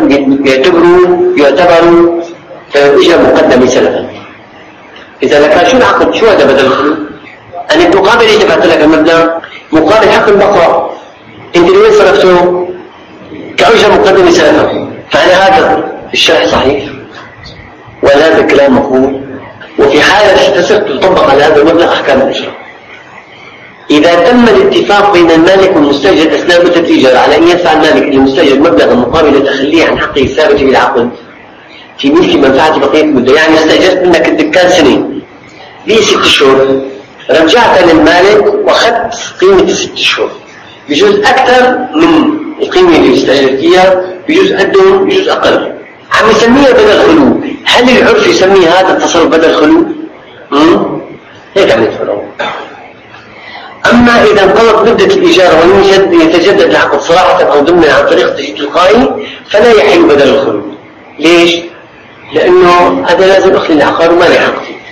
يعتبروا أجرة مقدمة سلفا. إذا لك شو العقد؟ شو هذا بدل الخلو؟ أنا مقابل إيش دفعت لك المبلغ؟ مقابل حق البقاء. أنت لوين صرفته؟ كأجرة مقدمة سلفا. فعلى هذا الشرح صحيح ولا هذا الكلام مقبول؟ وفي حالة تصح تطبق على هذا المبلغ أحكام الإجرة. إذا تم الاتفاق بين المالك والمستأجر أثناء مدة الإيجار على أن يدفع المالك للمستأجر مبلغا مقابل تخليه عن حقه الثابت في العقد في ملك منفعة بقية المدة. يعني استأجرت منك الدكان سنة لي 6 شهور، رجعت للمالك وأخذت قيمة 6 شهور، بجوز أكثر من القيمة اللي استأجرت إياها، بجوز قدهم بجوز أقل، عم يسميها بدل خلو. هل العرف يسمي هذا التصرف بدل خلو؟ هيك عم يتفرقوا. أما إذا انقضت مدة الإيجار ولم يتجدد العقد صراحة أو ضمنا عن طريق تجديد تلقائي فلا يحل بدل الخلو. ليش؟ لأنه هذا لازم أخلي العقار وما لي حق فيه.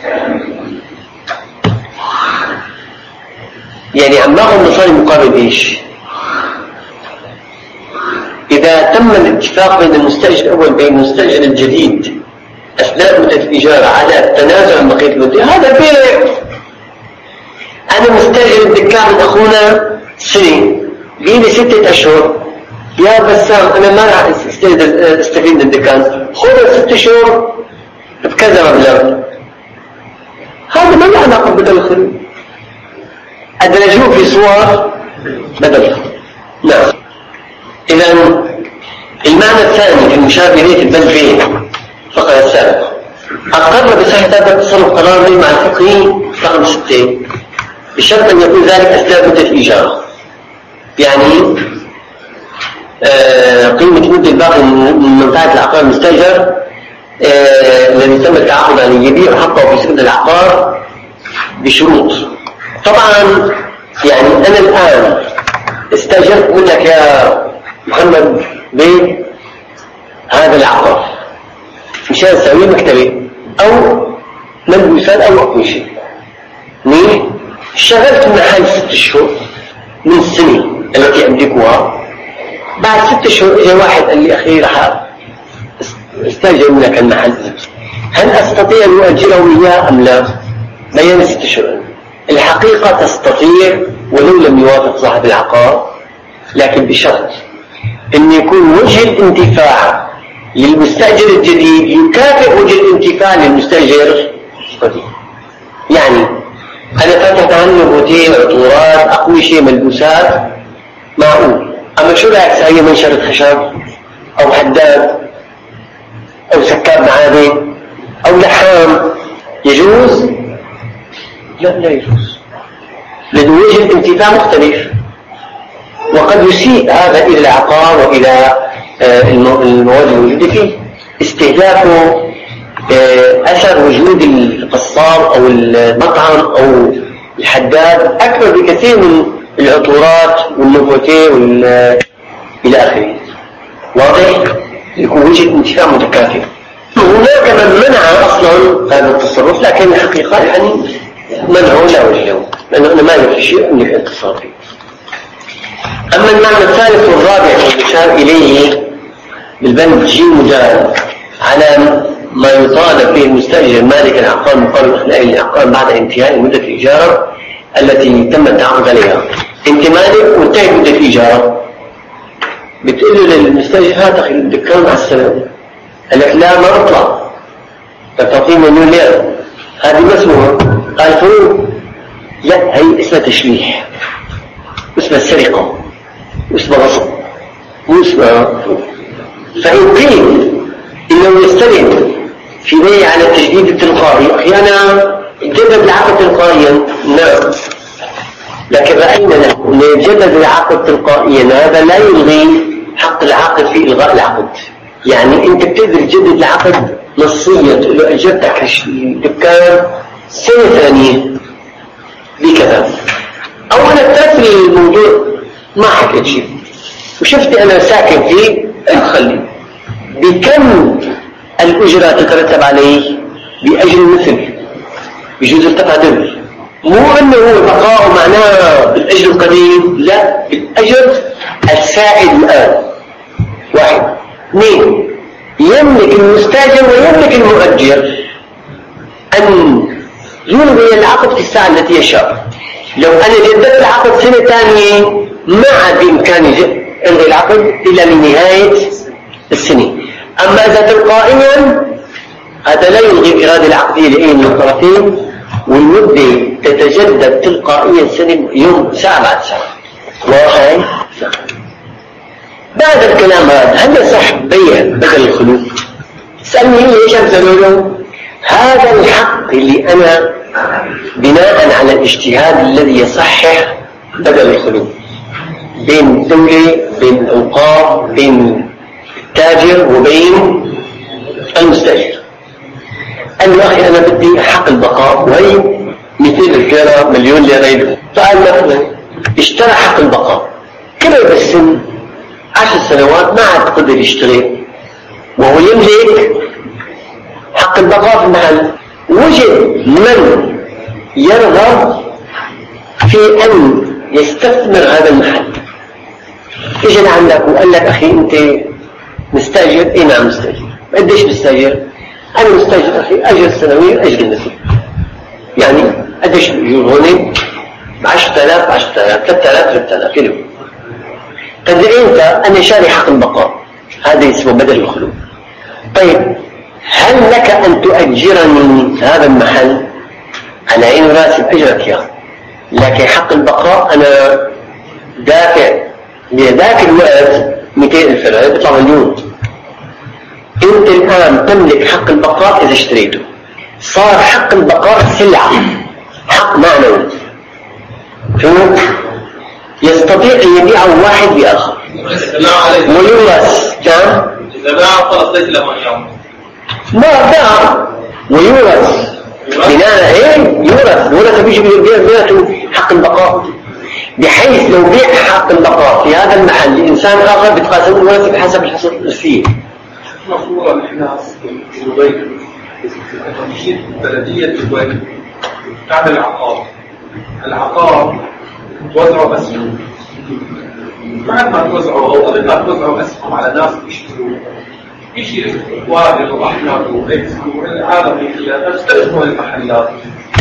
يعني عم باخذ مصاري مقابل إيش؟ إذا تم الاتفاق بين المستأجر الأول بين المستأجر الجديد أثناء مدة الإيجار على التنازع عن بقية المدة، هذا بيع. أنا مستأجر الدكان من أخونا سنة، بيلي 6 أشهر، يا بسام أنا ما راح استفيد من الدكان، خذ 6 شهور بكذا مبلغ. هذا ما له علاقة بدل الخلو، أدرجوه في صور بدل الخلو. نعم. إذا المعنى الثاني في المشابهية البند بين فقه السابق أقر بصحة هذا التصرف قرار مع الفقهي رقم 6 بشرط أن يكون ذلك أثناء مدة الإيجار. يعني قيمة مدة الباقي من منفعة العقار المستأجر الذي تم التعاقد عليه يبيع حقه في سكن العقار بشروط. طبعا يعني أنا الآن استأجرت منك يا محمد بيه هذا العقار مشان أسوي مكتبي أو ملبوسات أو أكل شيء. ليه؟ اشتغلت محل 6 شهور من السنة التي أملكها. بعد 6 شهور إجا واحد قال لي أخي رح استأجر منك المحل، هل أستطيع أن أؤجره إياه أم لا؟ بين 6 شهور. الحقيقة تستطيع ولو لم يوافق صاحب العقار، لكن بشرط أن يكون وجه الانتفاع للمستأجر الجديد يكافئ وجه الانتفاع للمستأجر القديم. يعني أنا فاتحت عنه هوتيل، عطورات، أقوشة، ملبوسات، معقول. أما شو رأيك ساوي منشرة خشب أو حداد أو سكاب معادن أو لحام، يجوز؟ لا يجوز، لأن وجه الانتفاع مختلف، وقد يسيء هذا إلى العقار وإلى المواد الموجودة فيه. استهلاكه أثر وجود القصاب أو المطعم أو الحداد أكبر بكثير من العطورات والنبوتين إلى آخره. واضح؟ يكون وجه الانتفاع متكافئ. هناك من منع أصلا هذا التصرف، لكن الحقيقة يعني منعه لا وجه له، لأنه أنا ما يمكن شيء من التصرف. أما المعنى الثالث والرابع والمشار إليه بالبند ج مجال على ما يطالب به المستأجر مالك العقار مقابل إخلاء العقار بعد انتهاء مدة الإيجار التي تم التعاقد عليها. أنت مالك وانتهت مدة الإيجار، بتقول للمستأجر هات أخي الدكان مع السلامة. قال لك لا ما أطلع، تعطيني مليون ليرة، هذه مسموعة. قال فوق لا، هي اسمها تشليح، اسمها سرقة، واسمها غصب، واسمها. فإن قيل إن لو يستند في بيع على التجديد التلقائي أحيانا جدد العقد تلقائيا، نعم، لكن رأينا أن يجدد العقد تلقائيا هذا لا يلغي حق العقد في إلغاء العقد. يعني أنت بتقدر تجدد العقد نصيا، تقول له أجرتك الدكان سنة ثانية بكذا، أو أنا تركت الموضوع ما حكيت شيء وشفت أنا ساكن فيه ادخل بكم الأجرة تترتب عليه بأجر مثل بجوز التقادم، مو أنه هو بقاء معناه بالأجر القديم، لا، بالأجر السائد الآن. واحد. اثنين، يملك المستاجر ويملك المؤجر أن يلغي العقد في الساعة التي يشاء. لو أنا جددت العقد سنة ثانية ما عاد بإمكاني ألغي العقد إلا من نهاية السنة. أما إذا تلقائيا هذا لا يلغي إرادة العقدية لأين الطرفين، والمدة تتجدد تلقائيا سنة يوم ساعة بعد ساعة. واضح؟ بعد الكلام هذا هل يصح بيع بدل الخلوف؟ اسألني ليش أمثله؟ هذا الحق اللي أنا بناء على الاجتهاد الذي يصحح بدل الخلوف بين الدولة، بين الأوقاف، بين التاجر وبين المستأجر. قال له أخي أنا بدي حق البقاء، وهي 200 ليرة مليون ليرة. فقال مثلا اشترى حق البقاء، كبر بالسن 10 سنوات ما عاد قدر يشتري وهو يملك حق البقاء في المحل. وجد من يرغب في أن يستثمر هذا المحل، اجى لعندك وقال لك أخي أنت مستأجر؟ إيه نعم مستأجر. قديش مستأجر؟ أنا مستأجر أخي أجر سنوي أجر مثل، يعني قديش بيجون هون؟ 10,000 10,000 3,000 3,000 كيلو. قد أنت أنا شاري حق البقاء، هذا اسمه بدل الخلوف. طيب هل لك أن تؤجرني هذا المحل على عين راسي بأجرك يا، لكن حق البقاء أنا دافع بذاك الوقت 200,000 ليرة بيطلع مليون. أنت الآن تملك حق البقاء إذا اشتريته، صار حق البقاء سلعة، حق معنوي، فهمت؟ يستطيع أن يبيعه واحد بآخر ويورث. كم؟ إذا باع خلاص ليس له أيام، ما باع ويورث بناء إيه؟ يورث بيجي بيعته حق البقاء، بحيث لو بيع حق البقاء في هذا المحل لإنسان آخر بتقاسم الورثة بحسب الحصة الإرثية. مفروض نحن في دبي في بلدية دبي تعمل العقار توزعوا أسهم، بعد ما توزعوا أو قبل ما توزعوا أسهم على ناس يشتروا، يشي وارد وأحمر وإكس والعالم تستخدموا المحلات،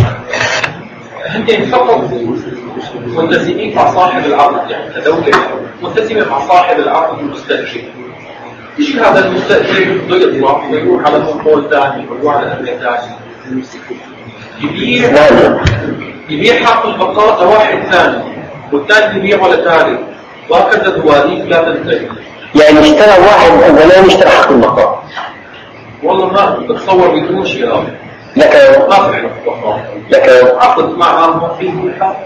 هن فقط ملتزمين مع صاحب العقد، يعني كدولة ملتزمة مع صاحب العقد المستأجر. يجي هذا المستأجر بده يطلع ويروح على محل ثاني ويروح على أمر ثاني يبيع حق البقاء لواحد ثاني والثاني يبيعه لثالث، وهكذا دواليك لا تنتهي. يعني اشترى واحد أولا اشترى حق البقاء، والله ما بتصور بدون شراء، لكن ما في حق البقاء، لكن عقد مع موظفين الحق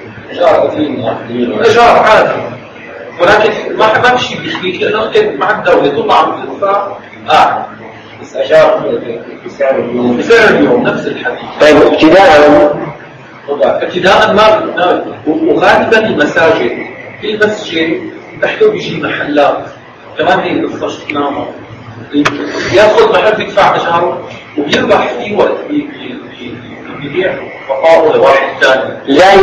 إيجار عادي، ولكن ما بشي بشيك لأنه أنت مع الدولة تطلع من الدفاع بس أجار بسعر اليوم نفس الحديث. طيب ابتداء ما وغالبا المساجد في المسجد تحته بيجي محلات كمان هي القصة شفناها، ياخذ محل يدفع أجاره وبيربح فيه وقت بيبيع بقاءه لواحد ثاني.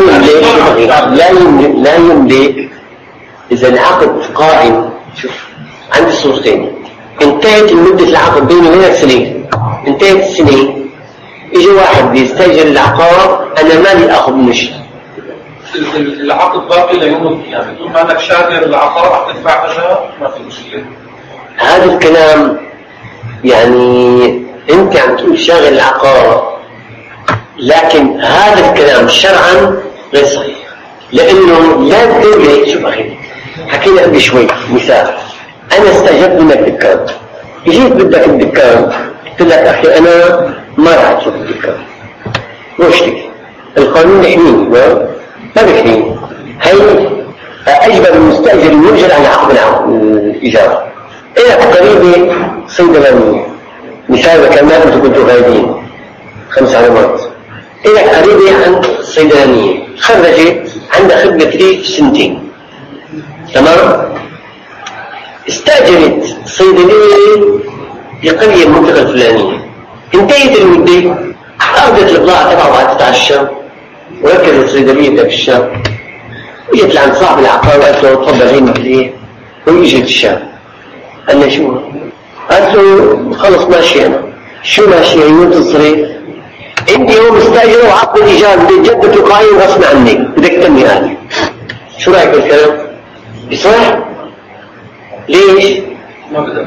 لا يملك إذا العقد قائم. شوف عندي صورتين، انتهت المدة العقد بيني وبينك سنين، انتهت السنة، يجي واحد بيستأجر العقار أنا مالي أخذ منه شيء، العقد باقي ليوم القيامة، طول ما أنك شاغر العقار راح تدفع أجار ما في مشكلة. هذا الكلام يعني أنت عم تقول شاغل العقار، لكن هذا الكلام شرعا غير صحيح، لأنه لا الدولة. شوف أخي حكينا قبل شوي مثال، أنا استأجرت منك دكان جيت بدك الدكان، قلت لك أخي أنا ما راح أترك الدكان واشتكي، القانون يحميني ما بيحميني. هي أجبر المستأجر المؤجر على عقد الإيجار. إلك قريبة صيدلانية، مثال كمان أنتم كنتوا غايبين 5 علامات. إلك قريبة عن صيدلانية خرجت عندها خدمة لي 2 سنين، تمام؟ استأجرت صيدلية بقرية المنطقة الفلانية، انتهت المدة، أخذت البضاعة تبعها وعدت على الشام وركزت صيدليتها في الشام، وجت لعند صاحب العقار وقالت له تفضل هي مثل ايه، ويجت الشام. قال لها شو؟ قالت له خلص ماشي أنا. شو ماشي؟ عيون تصريف عندي يوم استأجر وعقد الإيجار بدي جدة وقايم غصب عني، بدك تمي أنا. شو رأيك بالكلام؟ بصح؟ ليش؟ ما بدأ.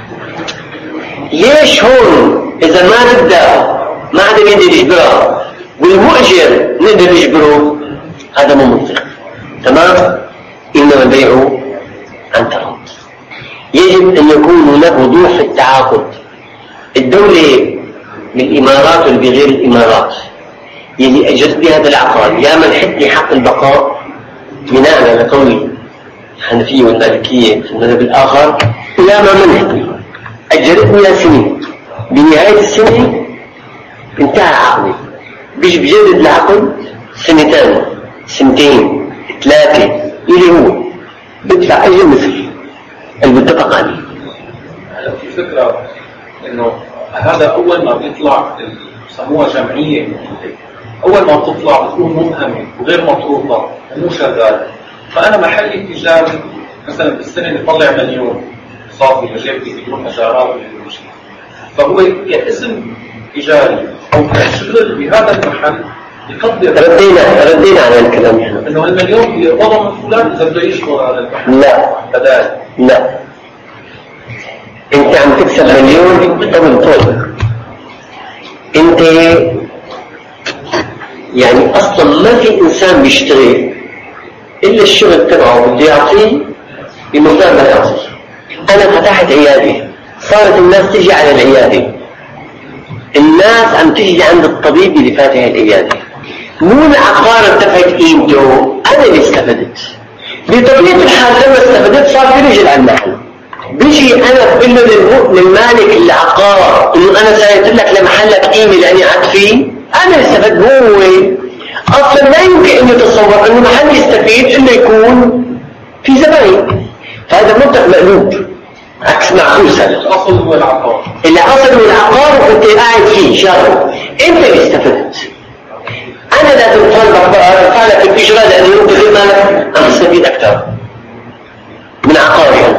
ليش هون إذا ما نبدأ ما عاد نقدر نجبره والمؤجر نقدر نجبره؟ هذا مو منطق. تمام؟ إنما البيع عن تراض. يجب أن يكون هناك وضوح في التعاقد. الدولة بالإمارات والبغير الإمارات يلي أجرت بهذا العقار يا منحتني حق البقاء بناء على قول الحنفية والمالكية في المذهب الآخر، لا ما منحتني، أجرتني يا سنين، بنهاية السنة انتهى عقدي، بجدد العقد 2 سنين 2 3 اللي هو بدفع أجر مثل المتفق عليه. في فكرة إنه هذا أول ما بيطلع يسموها جمعية، أول ما بتطلع بتكون مبهمة وغير مطروطة ومو شغالة. فأنا محلي تجاري مثلا بالسنة بيطلع 1,000,000 صافي لجيبتي بدون إيجارات بدون شيء، فهو كاسم تجاري أو كشغل بهذا المحل يقدر. ردينا على الكلام هنا إنه 1,000,000 بيقبضوا من فلان إذا بده يشتغل هذا المحل. لا انت عم تكسب 1,000,000 قبل طول. انت يعني اصلا ما في انسان بيشتغل الا الشغل تبعه بده يعطيه بمقدار ما يعطيه. انا فتحت عياده، صارت الناس تجي على العياده، الناس عم تجي عند الطبيب اللي فاتح العياده، مو العقار ارتفعت قيمته، انا اللي استفدت. بطبيعه الحال لما استفدت صار في رجل على المحل، بيجي انا بقول له للمالك العقار انه انا سايت لك لمحلك قيمه لاني قعدت فيه، انا استفدت. هو اصلا لا يمكن ان يتصور انه محل يستفيد انه يكون في زباين، فهذا منطق مقلوب عكس معكوس. هذا الأصل هو العقار، الاصل هو العقار وكنت قاعد فيه شهر، انت اللي استفدت. انا لازم طالبك بقى ارفع لك الاجره لانه انت مالك عم تستفيد اكثر من عقاري.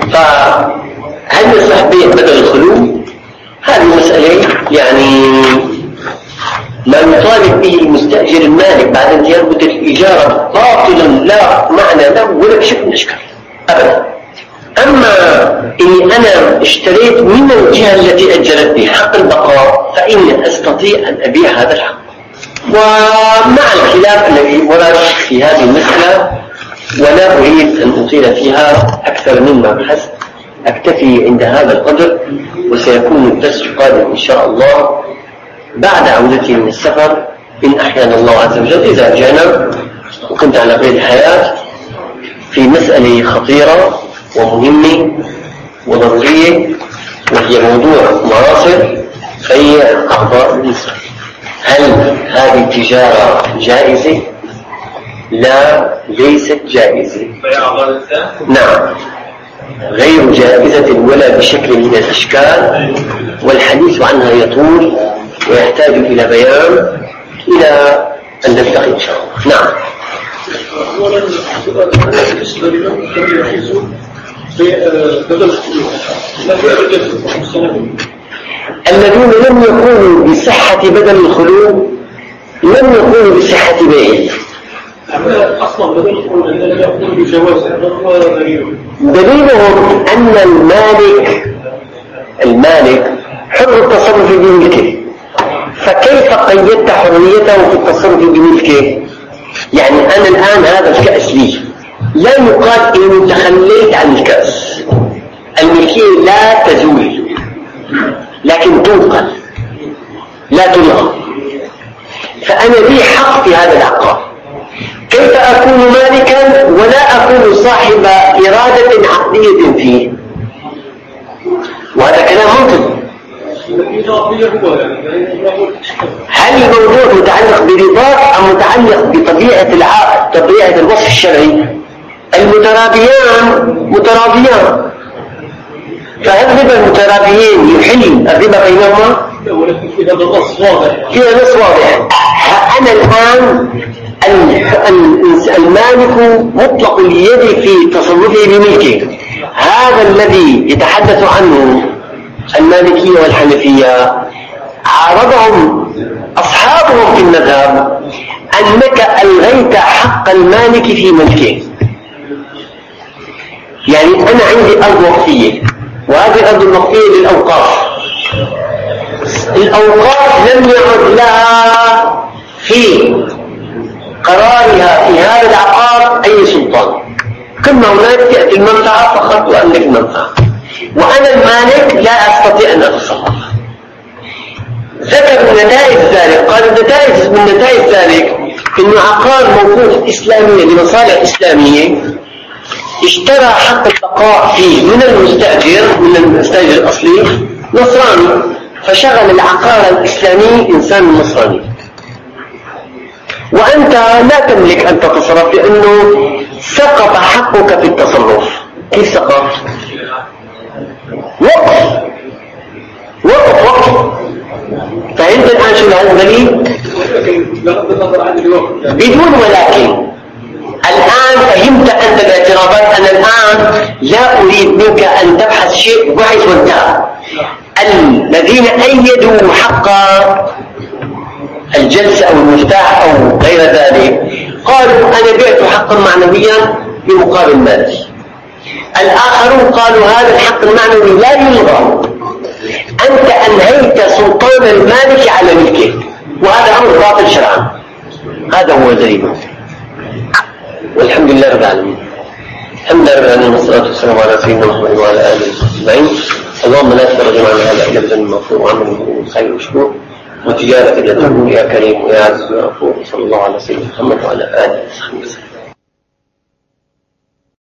فهل يصح بيع بدل الخلو؟ هذه مسألة يعني ما يطالب به المستأجر المالك بعد أن يربط الإجارة باطلا لا معنى له ولا بشكل من الأشكال أبدا. أما إني أنا اشتريت من الجهة التي أجرتني حق البقاء فإني أستطيع أن أبيع هذا الحق. ومع الخلاف الذي ورد في هذه المسألة ولا أريد أن أطيل فيها أكثر مما بحث، أكتفي عند هذا القدر، وسيكون الدرس القادم إن شاء الله بعد عودتي من السفر إن أحيانا الله عز وجل إذا رجعنا وكنت على قيد الحياة في مسألة خطيرة ومهمة وضرورية، وهي موضوع مراصد بيع أعضاء الإنسان. هل هذه التجارة جائزة؟ لا، ليست جائزة. بيع أعضاء الإنسان؟ نعم، غير جائزة ولا بشكل من الأشكال، والحديث عنها يطول ويحتاج إلى بيان إلى أن نلتقي إن شاء الله. نعم. أولا بالنسبة لمن لم يحيزوا بدل الخلوة لا يعرف السنة الذين لم يكونوا بصحة بدل الخلو لم يكونوا بصحة بيعه. أصلا بدل الخلوة لم يكونوا بجواز دليلهم أن المالك حر التصرف بملكه، فكيف قيدت حريته في التصرف بملكه؟ يعني أنا الآن هذا الكأس لي، لا يقال إني تخليت عن الكأس، الملكية المالكية لا تزول لكن تنقل لا تلغى. فأنا لي حق في هذا العقار. كيف أكون مالكا ولا أكون صاحب إرادة عقدية فيه؟ وهذا كلام منطقي. هل الموضوع متعلق برضاك أم متعلق بطبيعة الوصف الشرعي؟ المترابيان مترابيان، فهل ربا المترابيين يحل الربا بينهما؟ فيها نص واضح. أنا الآن المالك مطلق اليد في تصرفه بملكه. هذا الذي يتحدث عنه المالكية والحنفية عارضهم أصحابهم في المذهب أنك ألغيت حق المالك في ملكه. يعني أنا عندي أرض وقفية، وهذه الأرض الوقفية للأوقاف. الأوقاف لم يعد لها في قرارها في هذا العقار أي سلطان. كما هناك تأتي المنفعة فقط وأملك المنفعة، وأنا المالك لا أستطيع أن أتصرف. ذكر نتائج ذلك، قال من نتائج ذلك إنه عقار موقوف إسلامية لمصالح إسلامية اشترى حق البقاء فيه من المستأجر الأصلي نصراني، فشغل العقار الإسلامي إنسان نصراني، وأنت لا تملك أن تتصرف لأنه سقط حقك في التصرف. كيف سقط؟ وقف. فهمت الآن شو العزبلي؟ بدون ولكن. الآن فهمت أنت الاعتراضات. أنا الآن لا أريد منك أن تبحث شيء بحث وانتهى. الذين أيدوا حق الجلسة أو المفتاح أو غير ذلك قالوا أنا بعت حقا معنويا بمقابل مادي. الآخرون قالوا هذا الحق المعنوي لا يلغى، أنت أنهيت سلطان المالك على ملكه، وهذا أمر باطل شرعا. هذا هو دليل. والحمد لله رب العالمين. الحمد لله رب العالمين، والصلاة والسلام على سيدنا محمد وعلى آله أجمعين. اللهم لا تفرج معنا هذا إلا بدن المغفور وعمل الخير والشكور وتجارة اليتيم يا كريم ويا عزيز ويا غفور. صلى الله على سيدنا محمد وعلى آله وصحبه وسلم.